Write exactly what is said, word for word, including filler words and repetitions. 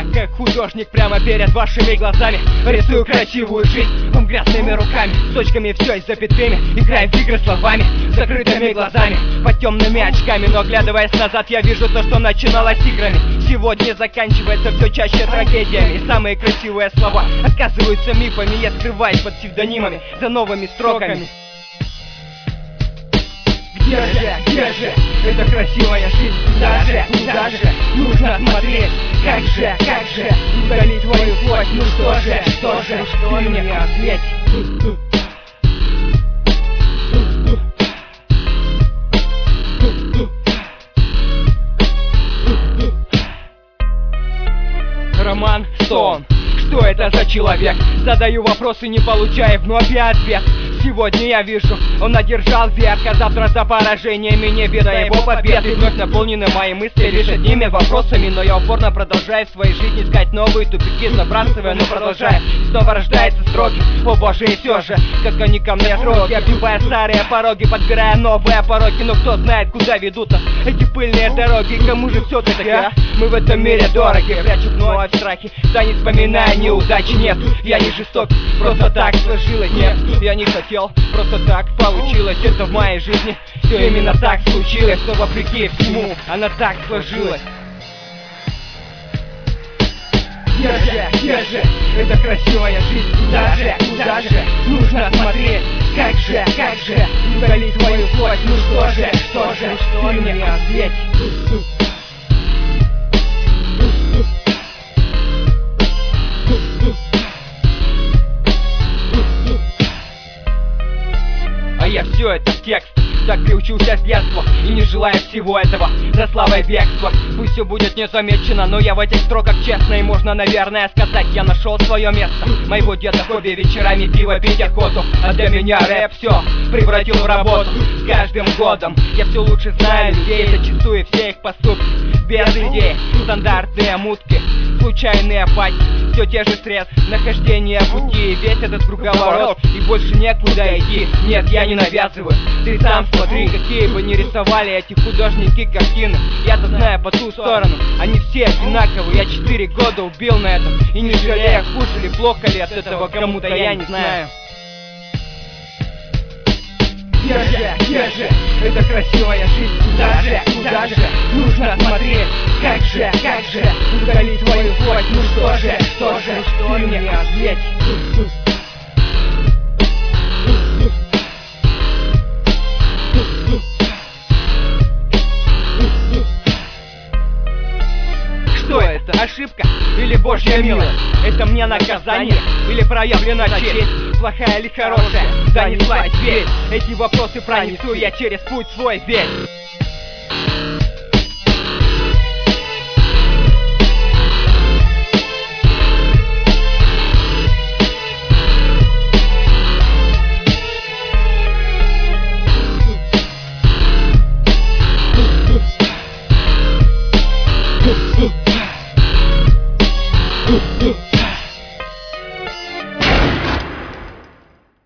как художник прямо перед вашими глазами. Рисую красивую жизнь вам грязными руками, с точками все и запятыми, играя в игры словами, закрытыми глазами, под темными очками. Но оглядываясь назад, я вижу то, что начиналось играми. Сегодня заканчивается все чаще трагедиями, и самые красивые слова оказываются мифами. Я скрываюсь под псевдонимами за новыми строками. Где же, где же эта красивая жизнь? Куда же, куда же нужно смотреть? Как же, как же удалить твою плоть? Ну что же, что же, что мне ответь? Роман, что он? Что это за человек? Задаю вопросы, не получая вновь ответ. Сегодня я вижу, он одержал верх, а завтра за поражениями не вида его победы. Вновь наполнены мои мысли лишь одними вопросами, но я упорно продолжаю в своей жизни искать новые тупики, забрасывая, но продолжая. И снова рождаются строки, о боже, и все же, как они ко мне сроки, оббивая старые пороги, подбирая новые пороки. Но кто знает, куда ведут нас эти пыльные дороги, кому же все-таки, а? Мы в этом мире дороги, прячу вновь страхи, да не вспоминая неудачи. Нет, я не жесток, просто так сложилось. Нет, я не хотел, просто так получилось. Это в моей жизни все именно так случилось, но вопреки всему она так сложилась. Где же, где же эта красивая жизнь? Куда же, куда же нужно смотреть? Как же, как же удалить твою плоть? Ну что же, что же, что мне ответь? А я все это в текст так приучился с детства и не желаю всего этого за славой бегства. Пусть все будет незамечено, но я в этих строках честно. И можно, наверное, сказать, я нашел свое место. Моего деда хобби вечерами пиво пить охоту, а для меня рэп все превратил в работу. С каждым годом я все лучше знаю людей, зачастую все их поступки без идей. Стандартные мутки, случайные пати, все те же средства нахождения пути. Весь этот круговорот, и больше некуда идти. Нет, я не навязываю, ты сам смотри. Какие бы ни рисовали эти художники картины, я-то знаю по ту сторону, они все одинаковые. Я четыре года убил на этом и не жалею, хуже ли, плохо ли от этого кому-то, я не знаю. Где же, где же эта красивая жизнь? Куда же, куда же нужно смотреть? Как же, как же удалить твою плоть? Ну что же, что же, что мне ответь? Что это? Ошибка или Божья милость? Это мне наказание или проявлена честь? Плохая или хорошая? Да не слать, верь. Эти вопросы пронесу я через путь свой весь.